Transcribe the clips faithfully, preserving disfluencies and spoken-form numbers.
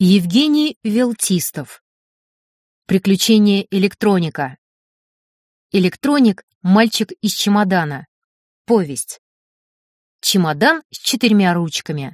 Евгений Велтистов. Приключения электроника. Электроник — мальчик из чемодана. Повесть. Чемодан с четырьмя ручками.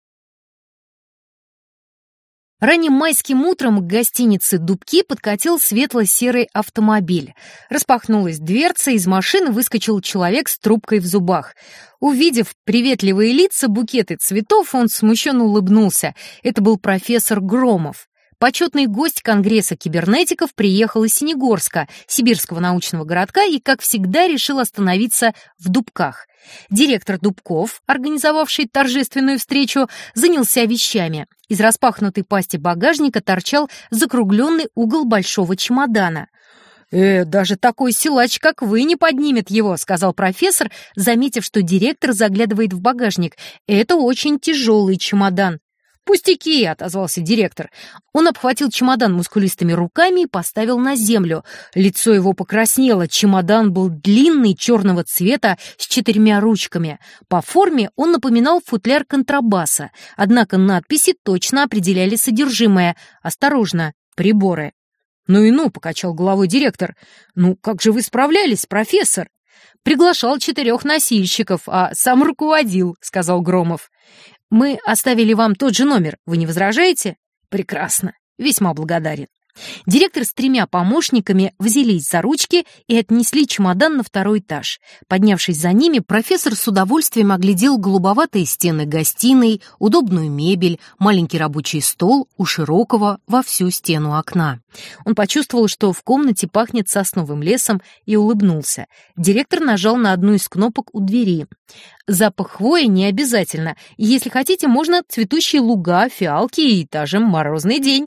Ранним майским утром к гостинице «Дубки» подкатил светло-серый автомобиль. Распахнулась дверца, из машины выскочил человек с трубкой в зубах. Увидев приветливые лица, букеты цветов, он смущенно улыбнулся. Это был профессор Громов. Почетный гость Конгресса кибернетиков приехал из Синегорска, сибирского научного городка, и, как всегда, решил остановиться в Дубках. Директор Дубков, организовавший торжественную встречу, занялся вещами. Из распахнутой пасти багажника торчал закругленный угол большого чемодана. «Э, даже такой силач, как вы, не поднимет его», — сказал профессор, заметив, что директор заглядывает в багажник. «Это очень тяжелый чемодан». «Пустяки», — отозвался директор. Он обхватил чемодан мускулистыми руками и поставил на землю. Лицо его покраснело, чемодан был длинный, черного цвета, с четырьмя ручками. По форме он напоминал футляр контрабаса, однако надписи точно определяли содержимое. «Осторожно, приборы». «Ну и ну», — покачал головой директор. «Ну, как же вы справлялись, профессор?» «Приглашал четырех носильщиков, а сам руководил», — сказал Громов. «Мы оставили вам тот же номер. Вы не возражаете?» «Прекрасно. Весьма благодарен». Директор с тремя помощниками взялись за ручки и отнесли чемодан на второй этаж. Поднявшись за ними, профессор с удовольствием оглядел голубоватые стены гостиной, удобную мебель, маленький рабочий стол у широкого во всю стену окна. Он почувствовал, что в комнате пахнет сосновым лесом, и улыбнулся. Директор нажал на одну из кнопок у двери. Запах хвои не обязательно. Если хотите, можно цветущие луга, фиалки и даже морозный день.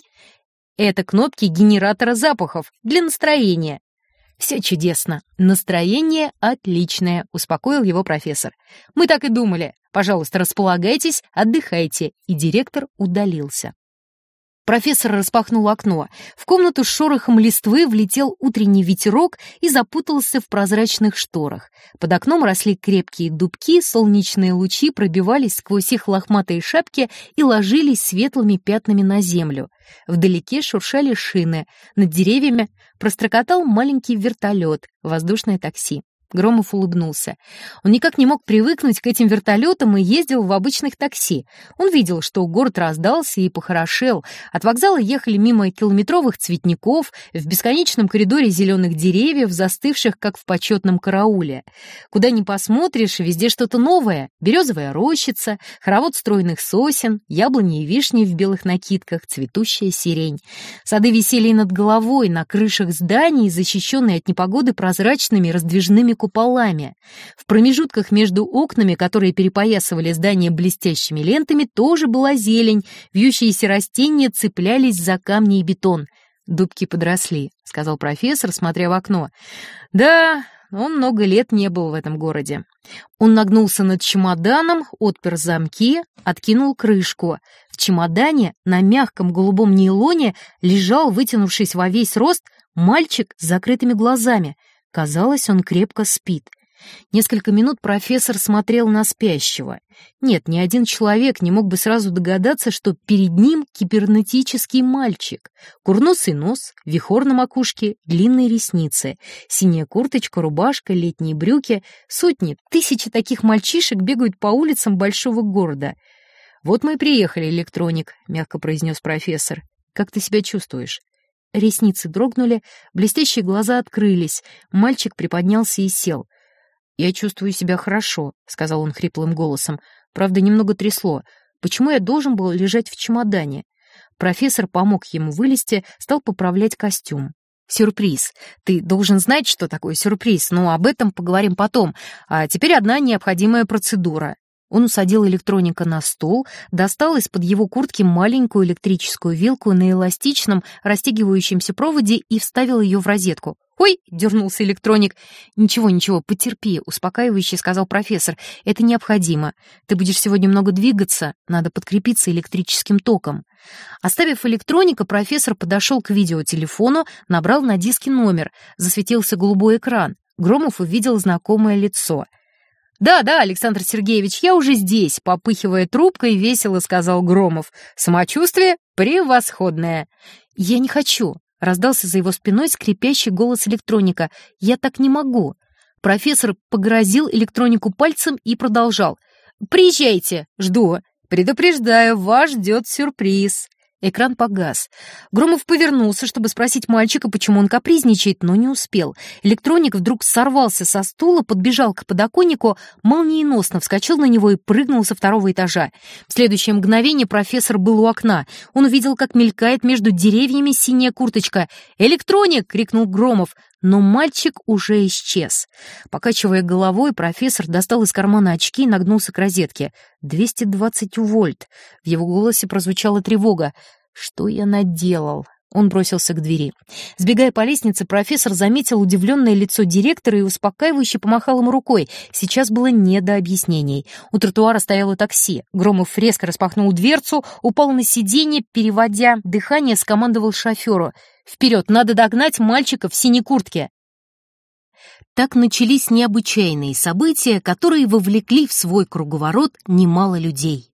Это кнопки генератора запахов для настроения. Все чудесно. Настроение отличное, успокоил его профессор. Мы так и думали. Пожалуйста, располагайтесь, отдыхайте. И директор удалился. Профессор распахнул окно. В комнату с шорохом листвы влетел утренний ветерок и запутался в прозрачных шторах. Под окном росли крепкие дубки, солнечные лучи пробивались сквозь их лохматые шапки и ложились светлыми пятнами на землю. Вдалеке шуршали шины. Над деревьями прострокотал маленький вертолет, воздушное такси. Громов улыбнулся. Он никак не мог привыкнуть к этим вертолетам и ездил в обычных такси. Он видел, что город раздался и похорошел. От вокзала ехали мимо километровых цветников, в бесконечном коридоре зеленых деревьев, застывших, как в почетном карауле. Куда ни посмотришь, везде что-то новое. Березовая рощица, хоровод стройных сосен, яблони и вишни в белых накидках, цветущая сирень. Сады висели над головой, на крышах зданий, защищенные от непогоды прозрачными раздвижными куполами. В промежутках между окнами, которые перепоясывали здание блестящими лентами, тоже была зелень, вьющиеся растения цеплялись за камни и бетон. «Дубки подросли», — сказал профессор, смотря в окно. «Да, он много лет не был в этом городе». Он нагнулся над чемоданом, отпер замки, откинул крышку. В чемодане на мягком голубом нейлоне лежал, вытянувшись во весь рост, мальчик с закрытыми глазами. Казалось, он крепко спит. Несколько минут профессор смотрел на спящего. Нет, ни один человек не мог бы сразу догадаться, что перед ним кибернетический мальчик. Курносый нос, вихор на макушке, длинные ресницы, синяя курточка, рубашка, летние брюки. Сотни, тысячи таких мальчишек бегают по улицам большого города. «Вот мы и приехали, электроник», — мягко произнес профессор. «Как ты себя чувствуешь?» Ресницы дрогнули, блестящие глаза открылись. Мальчик приподнялся и сел. «Я чувствую себя хорошо», — сказал он хриплым голосом. «Правда, немного трясло. Почему я должен был лежать в чемодане?» Профессор помог ему вылезти, стал поправлять костюм. «Сюрприз. Ты должен знать, что такое сюрприз, но об этом поговорим потом. А теперь одна необходимая процедура». Он усадил электроника на стол, достал из-под его куртки маленькую электрическую вилку на эластичном, растягивающемся проводе и вставил ее в розетку. «Ой!» — дернулся электроник. «Ничего, ничего, потерпи», — успокаивающе сказал профессор. «Это необходимо. Ты будешь сегодня много двигаться, надо подкрепиться электрическим током». Оставив электроника, профессор подошел к видеотелефону, набрал на диске номер. Засветился голубой экран. Громов увидел знакомое лицо. «Да, да, Александр Сергеевич, я уже здесь», — попыхивая трубкой, весело сказал Громов. «Самочувствие превосходное». «Я не хочу», — раздался за его спиной скрипящий голос электроника. «Я так не могу». Профессор погрозил электронику пальцем и продолжал. «Приезжайте, жду. Предупреждаю, вас ждет сюрприз». Экран погас. Громов повернулся, чтобы спросить мальчика, почему он капризничает, но не успел. Электроник вдруг сорвался со стула, подбежал к подоконнику, молниеносно вскочил на него и прыгнул со второго этажа. В следующее мгновение профессор был у окна. Он увидел, как мелькает между деревьями синяя курточка. «Электроник!» — крикнул Громов. Но мальчик уже исчез. Покачивая головой, профессор достал из кармана очки и нагнулся к розетке. двести двадцать вольт. В его голосе прозвучала тревога. «Что я наделал?» Он бросился к двери. Сбегая по лестнице, профессор заметил удивленное лицо директора и успокаивающе помахал ему рукой. Сейчас было не до объяснений. У тротуара стояло такси. Громов резко распахнул дверцу, упал на сиденье, переводя дыхание, скомандовал шоферу. «Вперед, надо догнать мальчика в синей куртке!» Так начались необычайные события, которые вовлекли в свой круговорот немало людей.